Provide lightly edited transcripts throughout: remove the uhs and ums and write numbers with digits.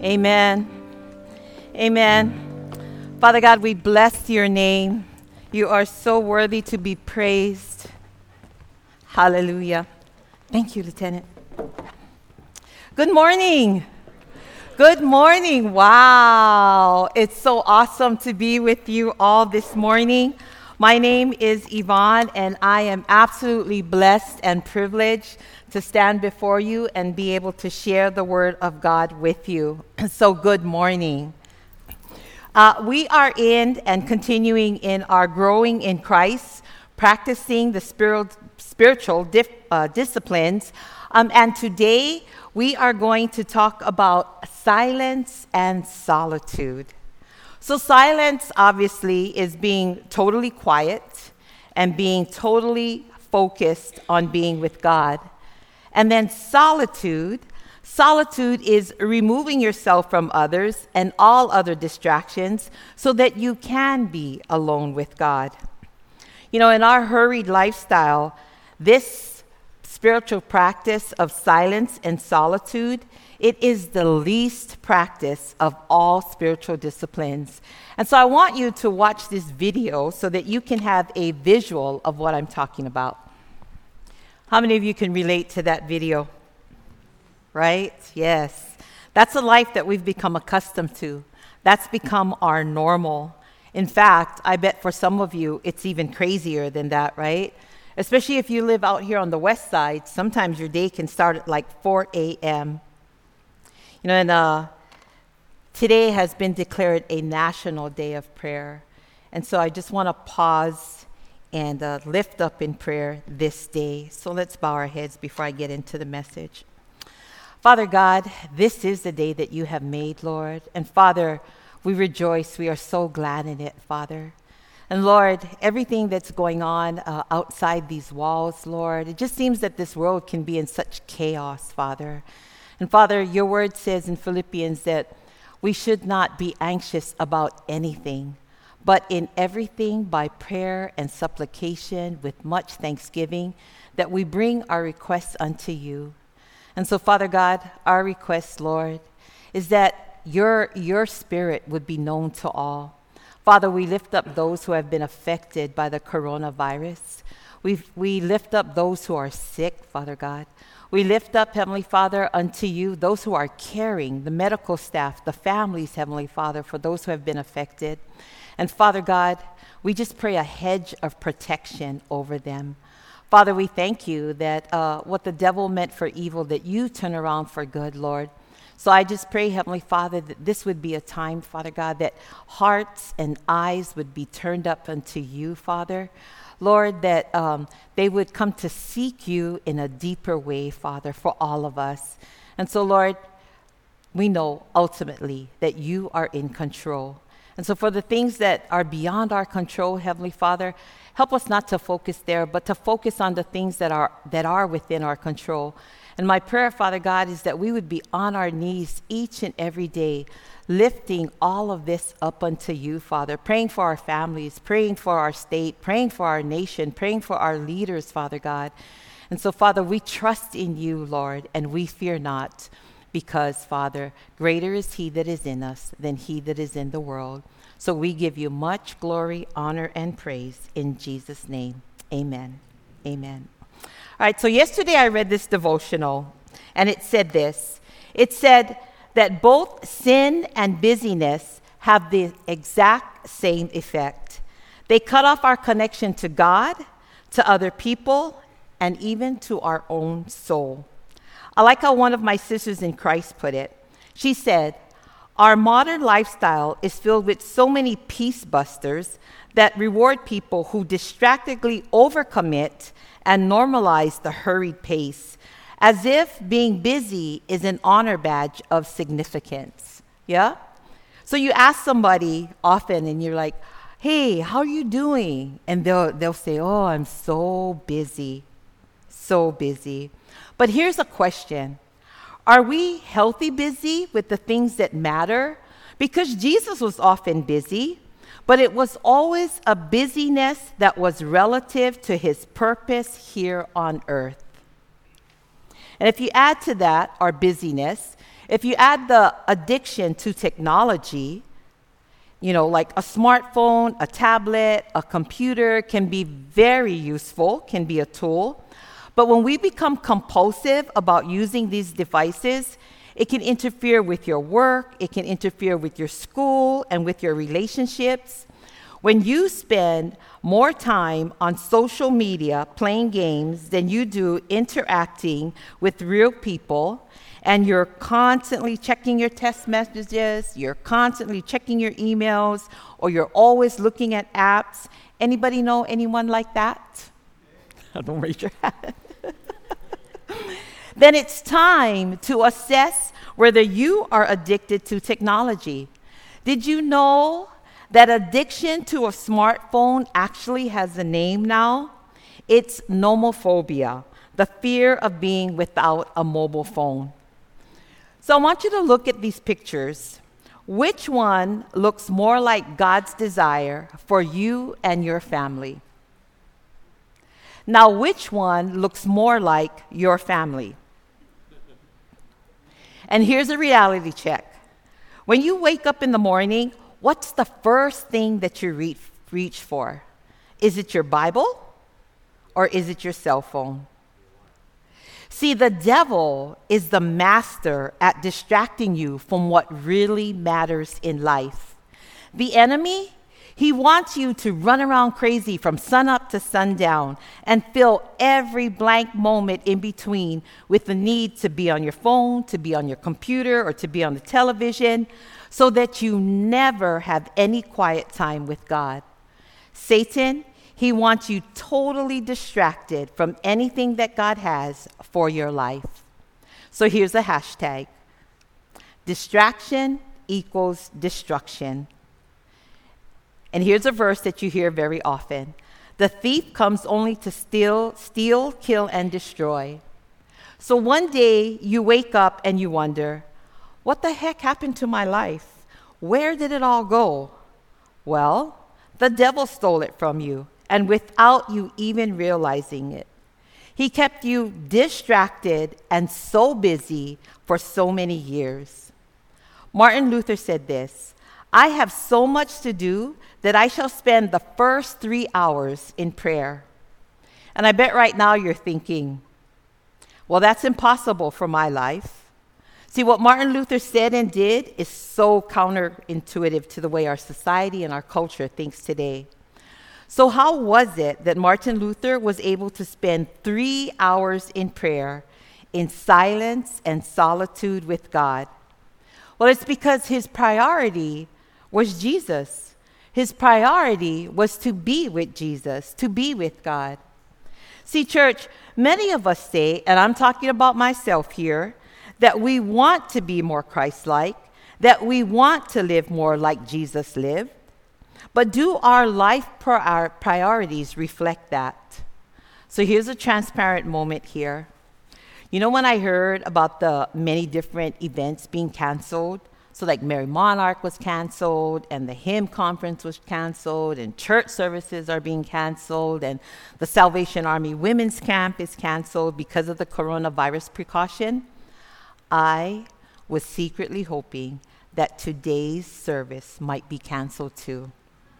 Amen. Amen. Father God, we bless your name. You are so worthy to be praised. Hallelujah. Thank you, Lieutenant. Good morning. Good morning. Wow. It's so awesome to be with you all this morning. My name is Yvonne, and I am absolutely blessed and privileged to stand before you and be able to share the Word of God with you. So good morning. We are in and continuing in our growing in Christ, practicing the spiritual disciplines. And today we are going to talk about silence and solitude. So silence, obviously, is being totally quiet and being totally focused on being with God. And then solitude is removing yourself from others and all other distractions so that you can be alone with God. You know, in our hurried lifestyle, this spiritual practice of silence and solitude, it is the least practice of all spiritual disciplines. And so I want you to watch this video so that you can have a visual of what I'm talking about. How many of you can relate to that video? Right? Yes. That's a life that we've become accustomed to. That's become our normal. In fact, I bet for some of you, it's even crazier than that, right? Especially if you live out here on the west side, sometimes your day can start at like 4 a.m. You know, and today has been declared a national day of prayer. And so I just want to pause and lift up in prayer this day. So let's bow our heads before I get into the message. Father God, this is the day that you have made, Lord. And Father, we rejoice. We are so glad in it, Father. And Lord, everything that's going on outside these walls, Lord, it just seems that this world can be in such chaos, Father. And Father, your word says in Philippians that we should not be anxious about anything, but in everything by prayer and supplication with much thanksgiving, that we bring our requests unto you. And so, Father God, our request, Lord, is that your spirit would be known to all. Father, we lift up those who have been affected by the coronavirus. We lift up those who are sick, Father God. We lift up, Heavenly Father, unto you those who are caring, the medical staff, the families, Heavenly Father, for those who have been affected. And Father God, we just pray a hedge of protection over them. Father, we thank you that what the devil meant for evil, that you turn around for good, Lord. So I just pray, Heavenly Father, that this would be a time, Father God, that hearts and eyes would be turned up unto you, Father. Lord, that they would come to seek you in a deeper way, Father, for all of us. And so, Lord, we know ultimately that you are in control. And so for the things that are beyond our control, Heavenly Father, help us not to focus there, but to focus on the things that are within our control. And my prayer, Father God, is that we would be on our knees each and every day, lifting all of this up unto you, Father, praying for our families, praying for our state, praying for our nation, praying for our leaders, Father God. And so, Father, we trust in you, Lord, and we fear not, because, Father, greater is he that is in us than he that is in the world. So we give you much glory, honor, and praise in Jesus' name. Amen. Amen. All right, so yesterday I read this devotional, and it said this. It said that both sin and busyness have the exact same effect. They cut off our connection to God, to other people, and even to our own soul. I like how one of my sisters in Christ put it. She said, our modern lifestyle is filled with so many peace busters that reward people who distractedly overcommit and normalize the hurried pace, as if being busy is an honor badge of significance. Yeah? So you ask somebody often and you're like, hey, how are you doing? And they'll say, oh, I'm so busy. So busy. But here's a question. Are we healthy busy with the things that matter? Because Jesus was often busy, but it was always a busyness that was relative to his purpose here on earth. And if you add to that our busyness, If you add the addiction to technology, like a smartphone, a tablet, a computer can be very useful, can be a tool. But when we become compulsive about using these devices, it can interfere with your work, it can interfere with your school and with your relationships. When you spend more time on social media playing games than you do interacting with real people, and you're constantly checking your text messages, you're constantly checking your emails, or you're always looking at apps, anybody know anyone like that? Don't raise your hand. Then it's time to assess whether you are addicted to technology. Did you know that addiction to a smartphone actually has a name now? It's nomophobia, the fear of being without a mobile phone. So I want you to look at these pictures. Which one looks more like God's desire for you and your family? Now, which one looks more like your family? And here's a reality check. When you wake up in the morning, what's the first thing that you reach for? Is it your Bible or is it your cell phone? See, the devil is the master at distracting you from what really matters in life. The enemy, he wants you to run around crazy from sunup to sundown and fill every blank moment in between with the need to be on your phone, to be on your computer, or to be on the television, so that you never have any quiet time with God. Satan, he wants you totally distracted from anything that God has for your life. So here's a hashtag. Distraction equals destruction. And here's a verse that you hear very often. The thief comes only to steal, kill, and destroy. So one day you wake up and you wonder, what the heck happened to my life? Where did it all go? Well, the devil stole it from you, and without you even realizing it. He kept you distracted and so busy for so many years. Martin Luther said this, I have so much to do that I shall spend the first 3 hours in prayer. And I bet right now you're thinking, well, that's impossible for my life. See, what Martin Luther said and did is so counterintuitive to the way our society and our culture thinks today. So how was it that Martin Luther was able to spend 3 hours in prayer, in silence and solitude with God? Well, it's because his priority was Jesus. His priority was to be with Jesus, to be with God. See, church, many of us say, and I'm talking about myself here, that we want to be more Christ-like, that we want to live more like Jesus lived. But do our life priorities reflect that? So here's a transparent moment here. You know, when I heard about the many different events being canceled, so like Mary Monarch was canceled, and the hymn conference was canceled, and church services are being canceled, and the Salvation Army Women's Camp is canceled because of the coronavirus precaution, I was secretly hoping that today's service might be canceled too.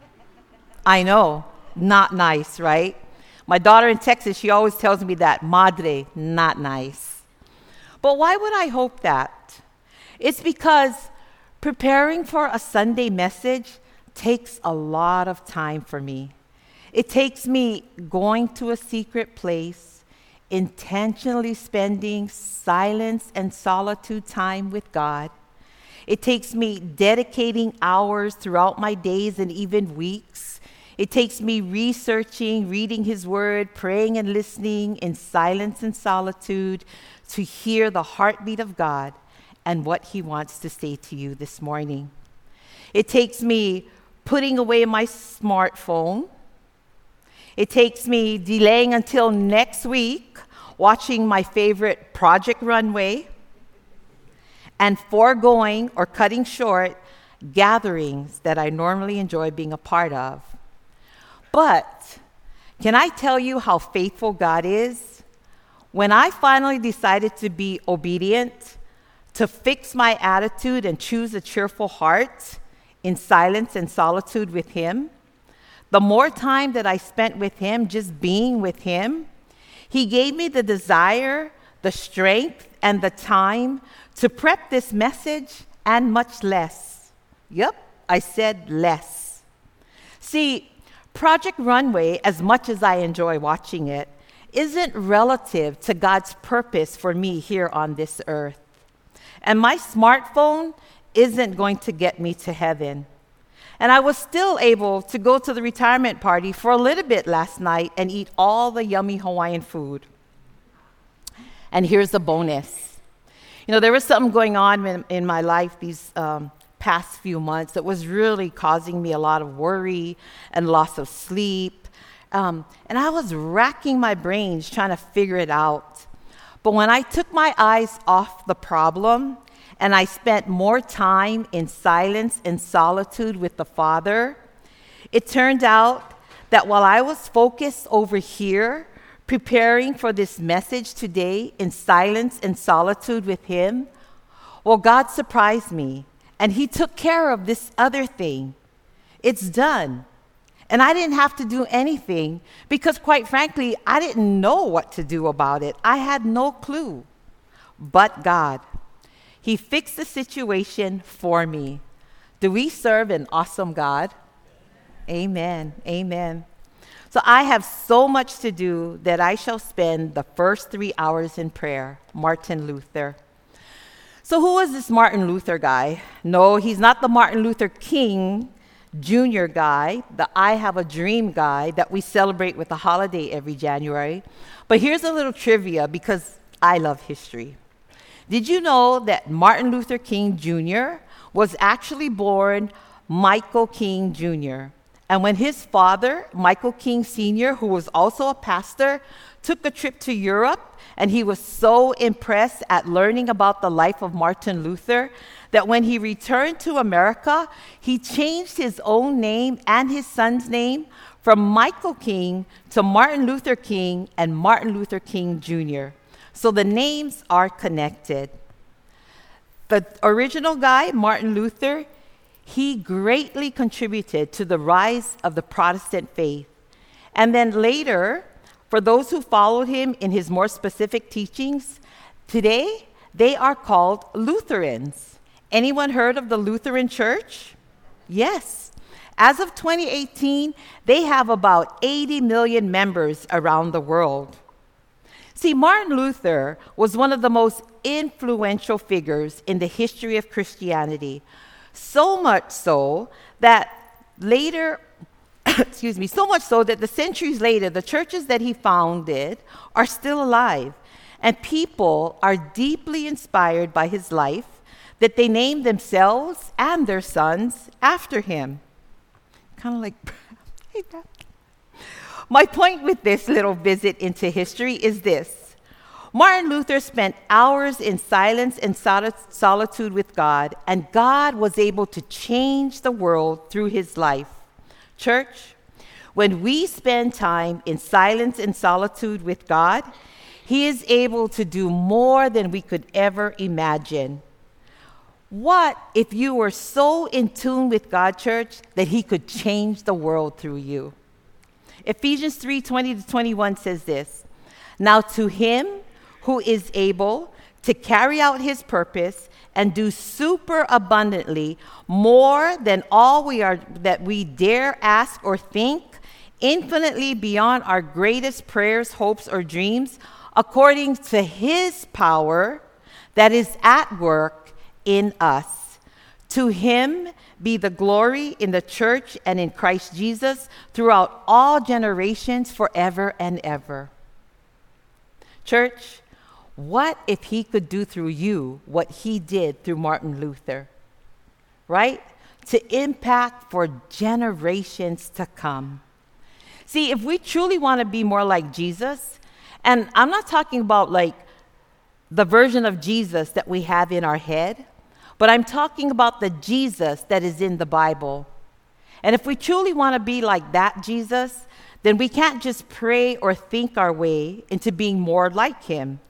I know, not nice, right? My daughter in Texas, she always tells me that, madre, not nice. But why would I hope that? It's because preparing for a Sunday message takes a lot of time for me. It takes me going to a secret place, intentionally spending silence and solitude time with God. It takes me dedicating hours throughout my days and even weeks. It takes me researching, reading His Word, praying and listening in silence and solitude to hear the heartbeat of God and what He wants to say to you this morning. It takes me putting away my smartphone. It takes me delaying until next week, watching my favorite Project Runway, and foregoing or cutting short gatherings that I normally enjoy being a part of. But can I tell you how faithful God is? When I finally decided to be obedient, to fix my attitude and choose a cheerful heart in silence and solitude with Him, the more time that I spent with Him, just being with Him, He gave me the desire, the strength, and the time to prep this message and much less. Yep, I said less. See, Project Runway, as much as I enjoy watching it, isn't relative to God's purpose for me here on this earth. And my smartphone isn't going to get me to heaven. And I was still able to go to the retirement party for a little bit last night and eat all the yummy Hawaiian food. And here's the bonus. You know, there was something going on in my life these past few months that was really causing me a lot of worry and loss of sleep. And I was racking my brains trying to figure it out. But when I took my eyes off the problem and I spent more time in silence and solitude with the Father, it turned out that while I was focused over here, preparing for this message today in silence and solitude with Him, well, God surprised me, and He took care of this other thing. It's done. And I didn't have to do anything because, quite frankly, I didn't know what to do about it. I had no clue. But God, He fixed the situation for me. Do we serve an awesome God? Amen. Amen. So I have so much to do that I shall spend the first 3 hours in prayer. Martin Luther. So who is this Martin Luther guy? No, he's not the Martin Luther King Jr. guy, the I Have a Dream guy that we celebrate with a holiday every January. But here's a little trivia because I love history. Did you know that Martin Luther King Jr. was actually born Michael King Jr.? And when his father, Michael King Sr., who was also a pastor, took a trip to Europe, and he was so impressed at learning about the life of Martin Luther that when he returned to America, he changed his own name and his son's name from Michael King to Martin Luther King and Martin Luther King Jr. So the names are connected. The original guy, Martin Luther, he greatly contributed to the rise of the Protestant faith. And then later, for those who followed him in his more specific teachings, today they are called Lutherans. Anyone heard of the Lutheran Church? Yes. As of 2018, they have about 80 million members around the world. See, Martin Luther was one of the most influential figures in the history of Christianity. So much so that later, so much so that the centuries later, the churches that he founded are still alive. And people are deeply inspired by his life that they name themselves and their sons after him. Kind of like, my point with this little visit into history is this. Martin Luther spent hours in silence and solitude with God, and God was able to change the world through his life. Church, when we spend time in silence and solitude with God, he is able to do more than we could ever imagine. What if you were so in tune with God, church, that he could change the world through you? Ephesians 3:20-21 says this, "Now to him who is able to carry out his purpose and do super abundantly more than all that we dare ask or think, infinitely beyond our greatest prayers, hopes, or dreams, according to his power that is at work in us. To him be the glory in the church and in Christ Jesus throughout all generations, forever and ever." Church, what if he could do through you what he did through Martin Luther, right? To impact for generations to come. See, if we truly want to be more like Jesus, and I'm not talking about like the version of Jesus that we have in our head, but I'm talking about the Jesus that is in the Bible. And if we truly want to be like that Jesus, then we can't just pray or think our way into being more like him.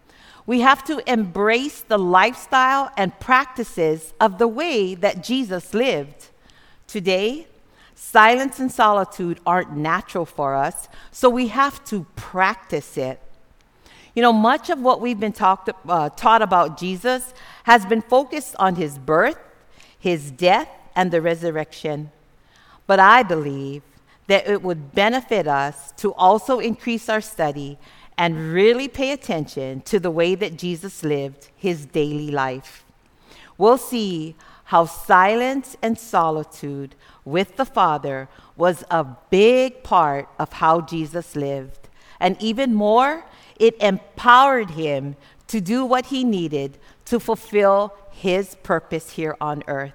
We have to embrace the lifestyle and practices of the way that Jesus lived. Today, silence and solitude aren't natural for us, so we have to practice it. You know, much of what we've been taught about Jesus has been focused on his birth, his death, and the resurrection. But I believe that it would benefit us to also increase our study and really pay attention to the way that Jesus lived his daily life. We'll see how silence and solitude with the Father was a big part of how Jesus lived. And even more, it empowered him to do what he needed to fulfill his purpose here on earth.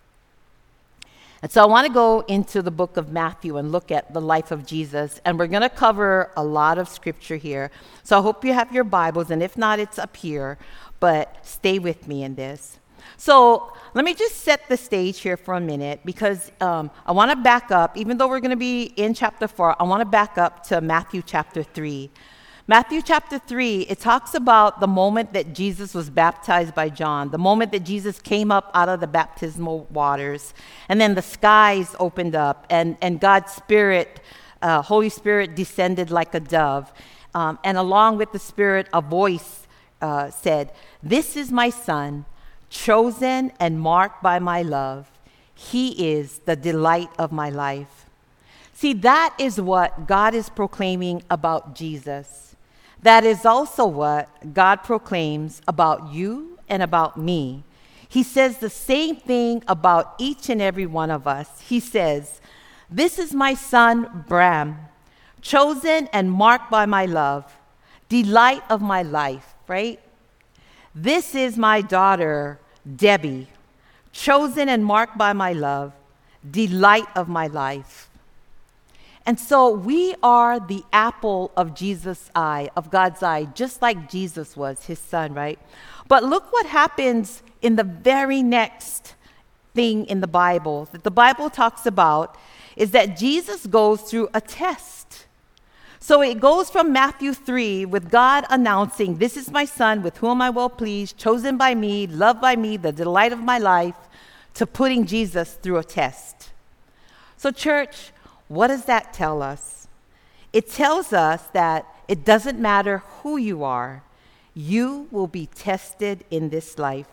And so I want to go into the book of Matthew and look at the life of Jesus. And we're going to cover a lot of scripture here. So I hope you have your Bibles, and if not, it's up here. But stay with me in this. So let me just set the stage here for a minute, because I want to back up. Even though we're going to be in chapter 4, I want to back up to Matthew chapter 3. Matthew chapter 3, it talks about the moment that Jesus was baptized by John, the moment that Jesus came up out of the baptismal waters, and then the skies opened up, and God's Spirit, Holy Spirit, descended like a dove. And along with the Spirit, a voice said, "This is my Son, chosen and marked by my love. He is the delight of my life." See, that is what God is proclaiming about Jesus. That is also what God proclaims about you and about me. He says the same thing about each and every one of us. He says, "This is my son, Bram, chosen and marked by my love, delight of my life," right? "This is my daughter, Debbie, chosen and marked by my love, delight of my life." And so we are the apple of Jesus' eye, of God's eye, just like Jesus was, his son, right? But look what happens in the very next thing in the Bible that the Bible talks about, is that Jesus goes through a test. So it goes from Matthew 3 with God announcing, "This is my son with whom I will please, chosen by me, loved by me, the delight of my life," to putting Jesus through a test. So church, what does that tell us? It tells us that it doesn't matter who you are, you will be tested in this life.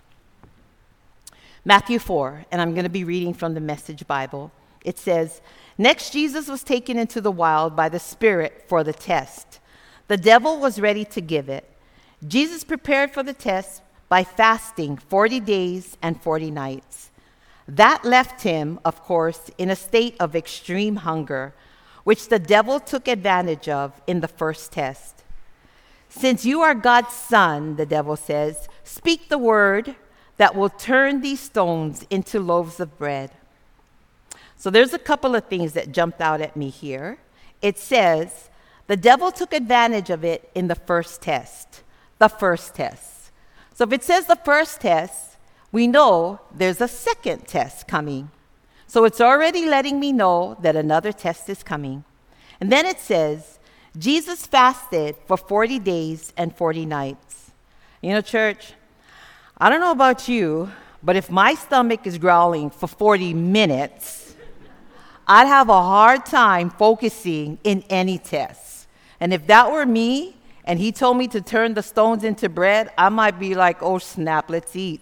Matthew 4, and I'm going to be reading from the Message Bible. It says, "Next, Jesus was taken into the wild by the Spirit for the test. The devil was ready to give it. Jesus prepared for the test by fasting 40 days and 40 nights. That left him, of course, in a state of extreme hunger, which the devil took advantage of in the first test. "Since you are God's son," the devil says, "speak the word that will turn these stones into loaves of bread." So there's a couple of things that jumped out at me here. It says, the devil took advantage of it in the first test. The first test. So if it says the first test, we know there's a second test coming. So it's already letting me know that another test is coming. And then it says, Jesus fasted for 40 days and 40 nights. You know, church, I don't know about you, but if my stomach is growling for 40 minutes, I'd have a hard time focusing in any test. And if that were me, and he told me to turn the stones into bread, I might be like, "Oh snap, let's eat."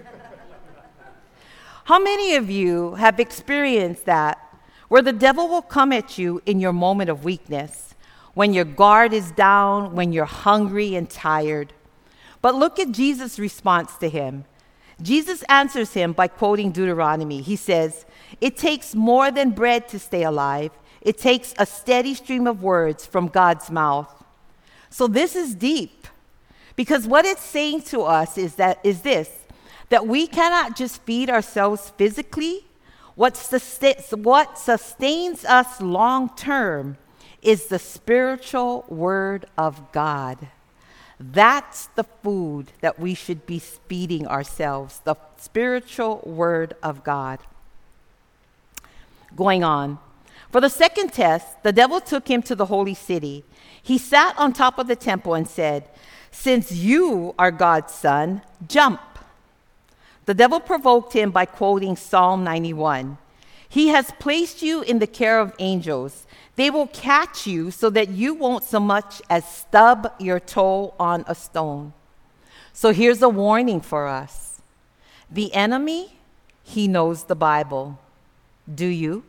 How many of you have experienced that, where the devil will come at you in your moment of weakness, when your guard is down, when you're hungry and tired? But look at Jesus' response to him. Jesus answers him by quoting Deuteronomy. He says, "It takes more than bread to stay alive. It takes a steady stream of words from God's mouth." So this is deep, because what it's saying to us is this, that we cannot just feed ourselves physically. What sustains us long term is the spiritual word of God. That's the food that we should be feeding ourselves, the spiritual word of God. Going on. For the second test, the devil took him to the holy city. He sat on top of the temple and said, "Since you are God's son, jump." The devil provoked him by quoting Psalm 91. "He has placed you in the care of angels. They will catch you so that you won't so much as stub your toe on a stone." So here's a warning for us. The enemy, he knows the Bible. Do you?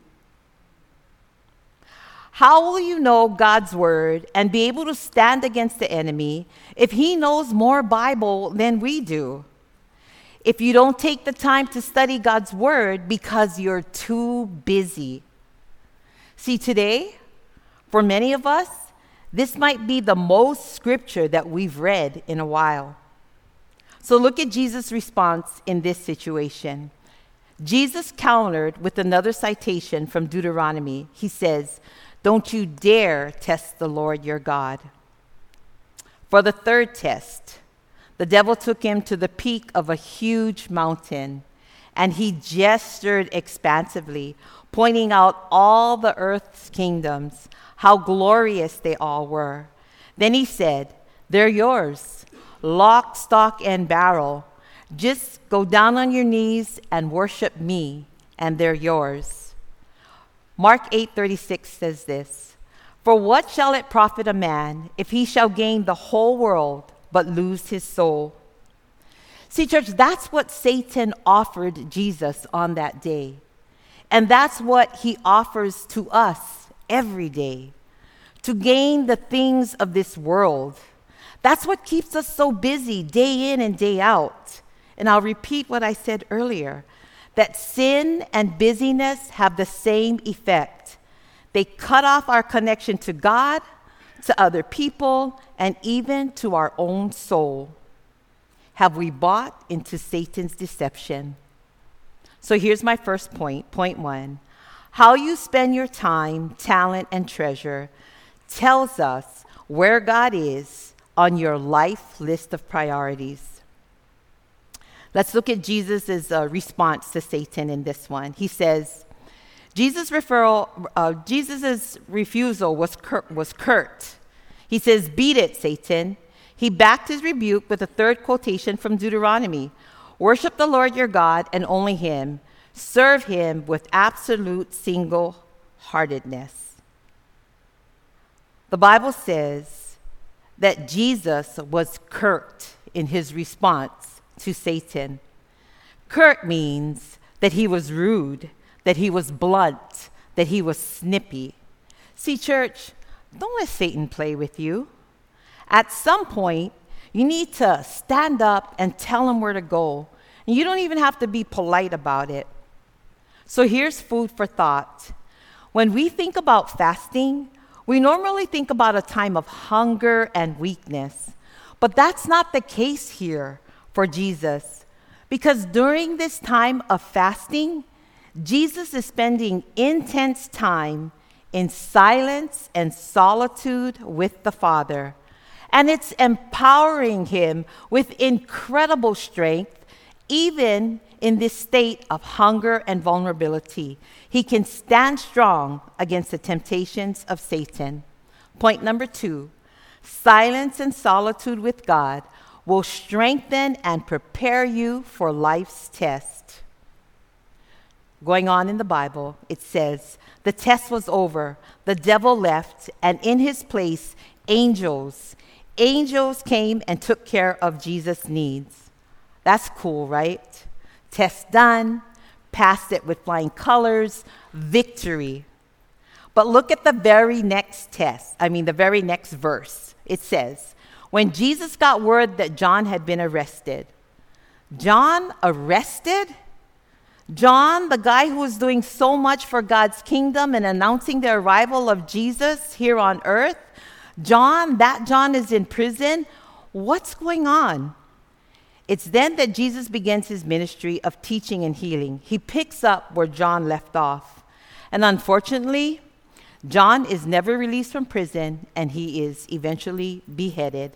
How will you know God's word and be able to stand against the enemy if he knows more Bible than we do? If you don't take the time to study God's word because you're too busy. See, today, for many of us, this might be the most scripture that we've read in a while. So look at Jesus' response in this situation. Jesus countered with another citation from Deuteronomy. He says, "Don't you dare test the Lord your God." For the third test, the devil took him to the peak of a huge mountain, and he gestured expansively, pointing out all the earth's kingdoms, how glorious they all were. Then he said, "They're yours, lock, stock, and barrel. Just go down on your knees and worship me, and they're yours." Mark 8:36 says this, "For what shall it profit a man if he shall gain the whole world but lose his soul?" See, church, that's what Satan offered Jesus on that day. And that's what he offers to us every day, to gain the things of this world. That's what keeps us so busy day in and day out. And I'll repeat what I said earlier, that sin and busyness have the same effect. They cut off our connection to God, to other people, and even to our own soul. Have we bought into Satan's deception? So here's my first point, point one. How you spend your time, talent, and treasure tells us where God is on your life list of priorities. Let's look at Jesus' response to Satan in this one. He says, Jesus' refusal was curt. He says, "Beat it, Satan." He backed his rebuke with a third quotation from Deuteronomy. "Worship the Lord your God and only him. Serve him with absolute single-heartedness." The Bible says that Jesus was curt in his response to Satan. Curt means that he was rude, that he was blunt, that he was snippy. See, church, don't let Satan play with you. At some point, you need to stand up and tell him where to go. And you don't even have to be polite about it. So here's food for thought. When we think about fasting, we normally think about a time of hunger and weakness. But that's not the case here for Jesus. Because during this time of fasting, Jesus is spending intense time in silence and solitude with the Father. And it's empowering him with incredible strength, even in this state of hunger and vulnerability. He can stand strong against the temptations of Satan. Point number two, silence and solitude with God will strengthen and prepare you for life's test. Going on in the Bible, it says, the test was over, the devil left, and in his place, angels came and took care of Jesus' needs. That's cool, right? Test done, passed it with flying colors, victory. But look at the very next the very next verse. It says, when Jesus got word that John had been arrested. John arrested? John, the guy who was doing so much for God's kingdom and announcing the arrival of Jesus here on earth? John is in prison? What's going on? It's then that Jesus begins his ministry of teaching and healing. He picks up where John left off. And unfortunately, John is never released from prison, and he is eventually beheaded.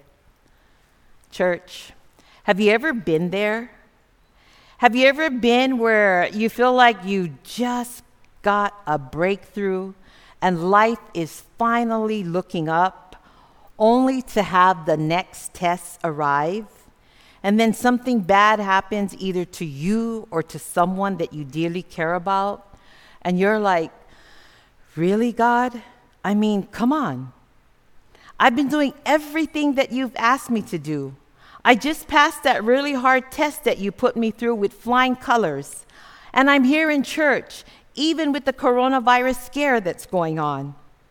Church, have you ever been there? Have you ever been where you feel like you just got a breakthrough and life is finally looking up, only to have the next test arrive. And then something bad happens either to you or to someone that you dearly care about. And you're like, really, God? I mean, come on. I've been doing everything that you've asked me to do. I just passed that really hard test that you put me through with flying colors. And I'm here in church, even with the coronavirus scare that's going on.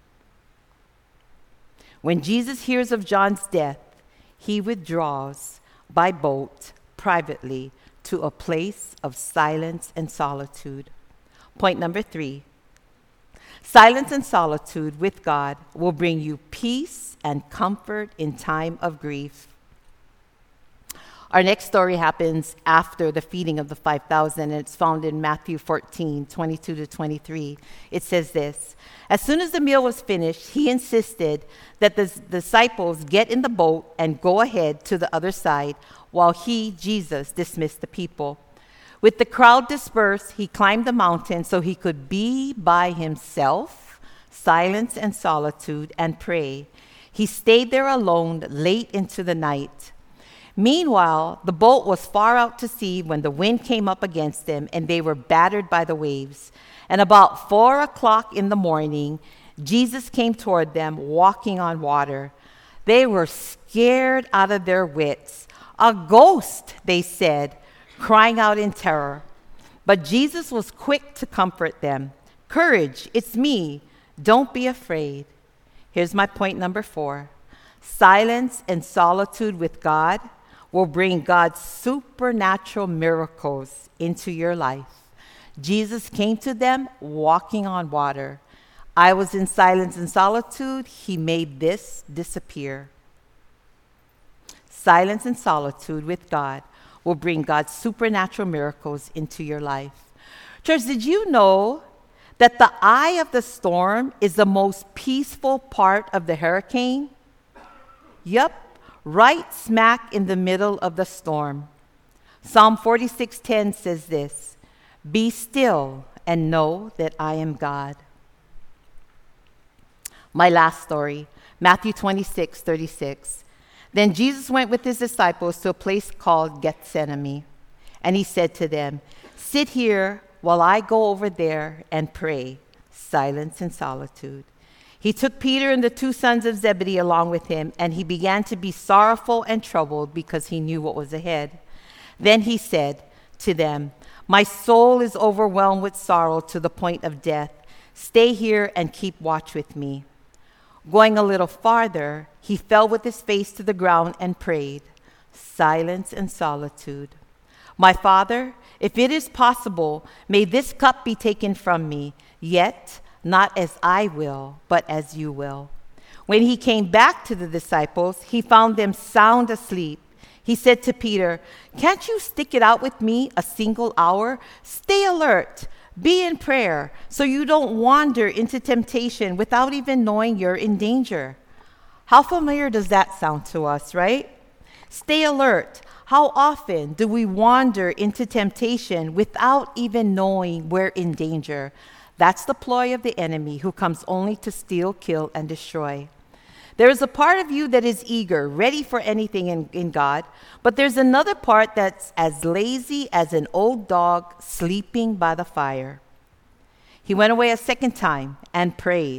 When Jesus hears of John's death, he withdraws by boat privately to a place of silence and solitude. Point number 3. Silence and solitude with God will bring you peace and comfort in time of grief. Our next story happens after the feeding of the 5,000, and it's found in Matthew 14, 22 to 23. It says this: as soon as the meal was finished, he insisted that the disciples get in the boat and go ahead to the other side while he, Jesus, dismissed the people. With the crowd dispersed, he climbed the mountain so he could be by himself, silence and solitude, and pray. He stayed there alone late into the night. Meanwhile, the boat was far out to sea when the wind came up against them, and they were battered by the waves. And about 4 o'clock in the morning, Jesus came toward them, walking on water. They were scared out of their wits. "A ghost," they said, crying out in terror. But Jesus was quick to comfort them. "Courage, it's me. Don't be afraid." Here's my point number 4. Silence and solitude with God will bring God's supernatural miracles into your life. Jesus came to them walking on water. I was in silence and solitude. He made this disappear. Silence and solitude with God will bring God's supernatural miracles into your life. Church, did you know that the eye of the storm is the most peaceful part of the hurricane? Yep, right smack in the middle of the storm. Psalm 46:10 says this: "Be still and know that I am God." My last story, Matthew 26:36. Then Jesus went with his disciples to a place called Gethsemane, and he said to them, "Sit here while I go over there and pray." Silence and solitude. He took Peter and the 2 sons of Zebedee along with him, and he began to be sorrowful and troubled because he knew what was ahead. Then he said to them, "My soul is overwhelmed with sorrow to the point of death. Stay here and keep watch with me." Going a little farther, he fell with his face to the ground and prayed. Silence and solitude. "My Father, if it is possible, may this cup be taken from me, yet not as I will, but as you will." When he came back to the disciples, he found them sound asleep. He said to Peter, "Can't you stick it out with me a single hour? Stay alert. Be in prayer so you don't wander into temptation without even knowing you're in danger." How familiar does that sound to us, right? Stay alert. How often do we wander into temptation without even knowing we're in danger? That's the ploy of the enemy, who comes only to steal, kill, and destroy. There is a part of you that is eager, ready for anything in God, but there's another part that's as lazy as an old dog sleeping by the fire. He went away a second time and prayed.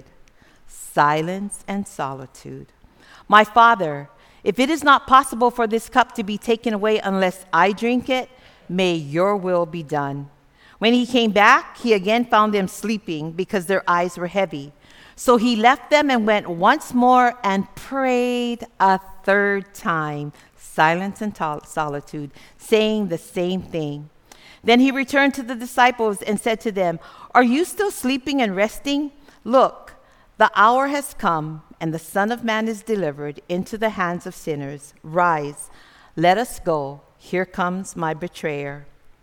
Silence and solitude. "My Father, if it is not possible for this cup to be taken away unless I drink it, may your will be done." When he came back, he again found them sleeping because their eyes were heavy. So he left them and went once more and prayed a third time. Silence and solitude, saying the same thing. Then he returned to the disciples and said to them, "Are you still sleeping and resting? Look, the hour has come, and the Son of Man is delivered into the hands of sinners. Rise, let us go. Here comes my betrayer."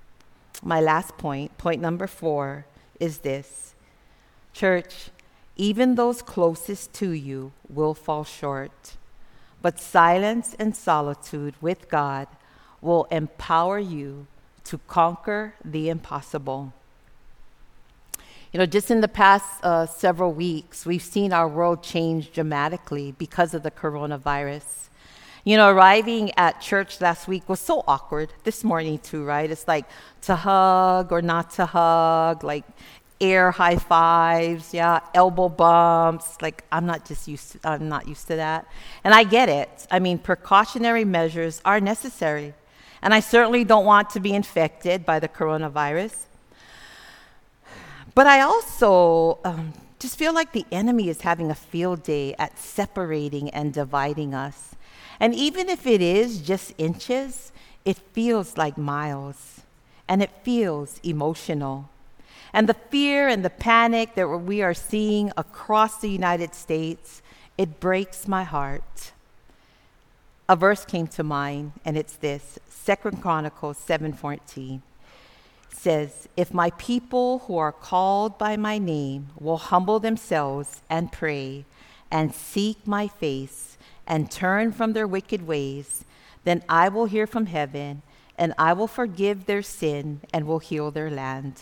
My last point, point number 4, is this. Church, even those closest to you will fall short, but silence and solitude with God will empower you to conquer the impossible. Just in the past several weeks, we've seen our world change dramatically because of the coronavirus. Arriving at church last week was so awkward. This morning too, right? It's like to hug or not to hug, like air high fives, yeah, elbow bumps. Like I'm not used to that. And I get it. I mean, precautionary measures are necessary. And I certainly don't want to be infected by the coronavirus. But I also just feel like the enemy is having a field day at separating and dividing us. And even if it is just inches, it feels like miles. And it feels emotional. And the fear and the panic that we are seeing across the United States, it breaks my heart. A verse came to mind, and it's this, 2 Chronicles 7:14. Says, if my people who are called by my name will humble themselves and pray and seek my face and turn from their wicked ways, then I will hear from heaven and I will forgive their sin and will heal their land.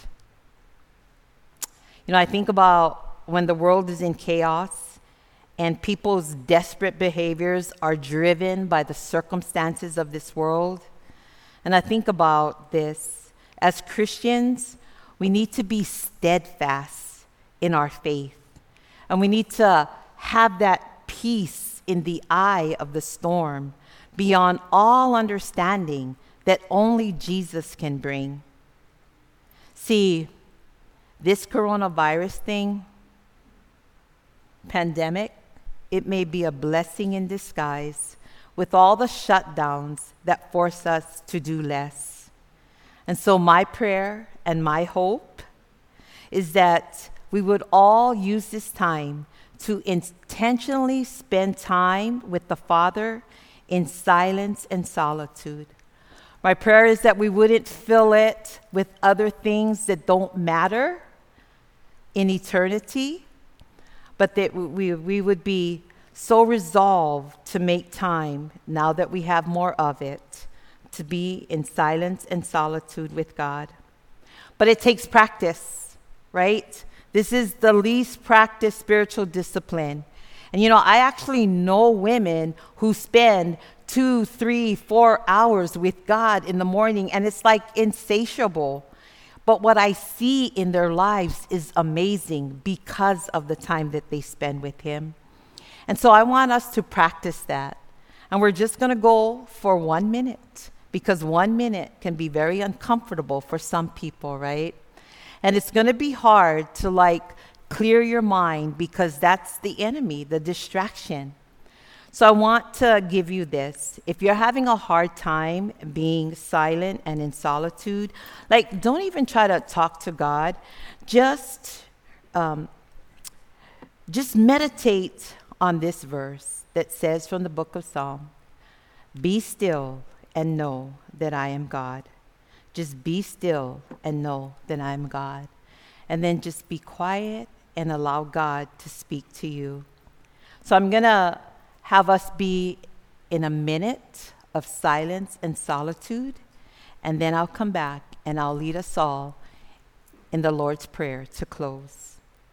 I think about when the world is in chaos and people's desperate behaviors are driven by the circumstances of this world. And I think about this. As Christians, we need to be steadfast in our faith. And we need to have that peace in the eye of the storm, beyond all understanding that only Jesus can bring. See, this coronavirus thing, pandemic, it may be a blessing in disguise with all the shutdowns that force us to do less. And so my prayer and my hope is that we would all use this time to intentionally spend time with the Father in silence and solitude. My prayer is that we wouldn't fill it with other things that don't matter in eternity, but that we would be so resolved to make time, now that we have more of it, to be in silence and solitude with God. But it takes practice, right? This is the least practiced spiritual discipline. And I actually know women who spend 2, 3, 4 hours with God in the morning, and it's like insatiable. But what I see in their lives is amazing because of the time that they spend with Him. And so I want us to practice that. And we're just going to go for 1 minute. Because 1 minute can be very uncomfortable for some people, right? And it's going to be hard to clear your mind because that's the enemy, the distraction. So I want to give you this. If you're having a hard time being silent and in solitude, don't even try to talk to God. Just meditate on this verse that says from the book of Psalms, be still and know that I am God. Just be still and know that I am God. And then just be quiet and allow God to speak to you. So I'm going to have us be in a minute of silence and solitude, and then I'll come back and I'll lead us all in the Lord's Prayer to close.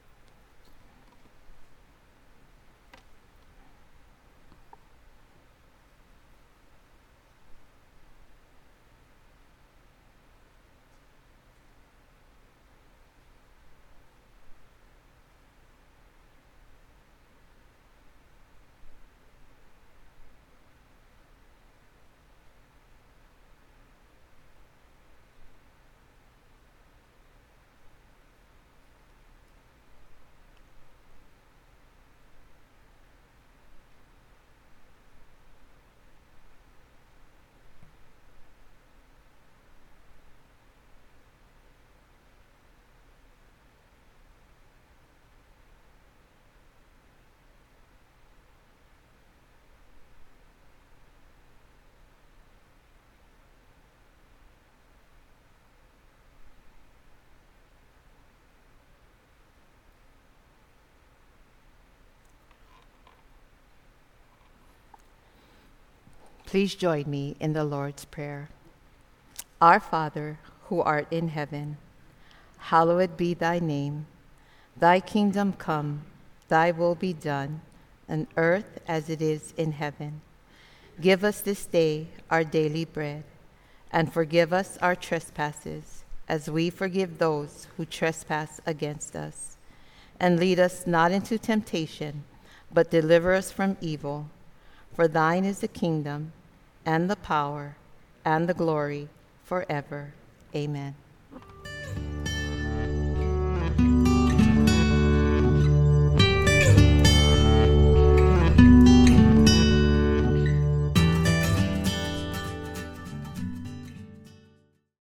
Please join me in the Lord's Prayer. Our Father, who art in heaven, hallowed be thy name. Thy kingdom come, thy will be done, on earth as it is in heaven. Give us this day our daily bread, and forgive us our trespasses, as we forgive those who trespass against us. And lead us not into temptation, but deliver us from evil. For thine is the kingdom, and the power, and the glory, forever. Amen.